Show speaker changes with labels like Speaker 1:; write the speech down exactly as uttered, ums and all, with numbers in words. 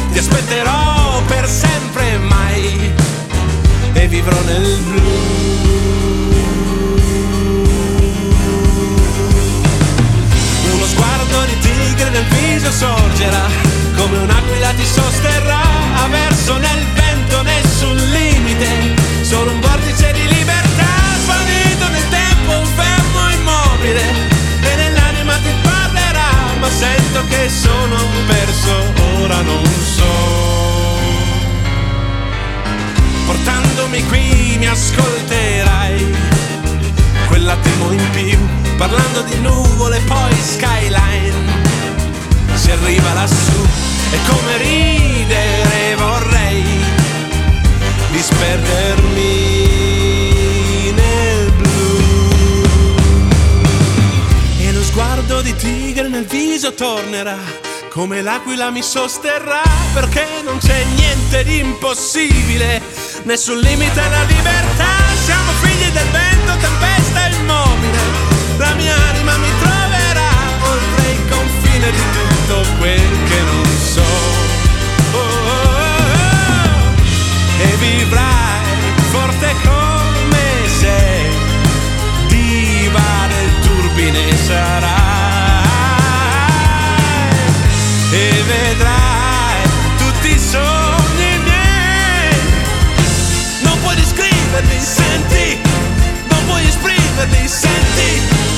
Speaker 1: ti aspetterò per sempre mai e vivrò nel blu. Uno sguardo di tigre nel viso sorgerà, come un'aquila ti sosterrà, verso nel vento, nessun limite, solo un vortice di libertà, svanito nel tempo, fermo immobile, e nell'anima ti parlerà, ma sento che sono perso, ora non so. Portandomi qui mi ascolterai, quell'attimo in più, parlando di nuvole poi skyline. Si arriva lassù e come ridere vorrei disperdermi nel blu. E lo sguardo di tigre nel viso tornerà, come l'aquila mi sosterrà, perché non c'è niente di impossibile, nessun limite alla libertà. Siamo figli del vento, tempesta immobile, la mia anima mi troverà oltre il confine di tutto quel che non so. Oh, oh, oh, oh. E vivrai forte come sei, diva del turbine sarai, e vedrai tutti i sogni miei. Non puoi descriverli, senti, non puoi esprimerli, senti.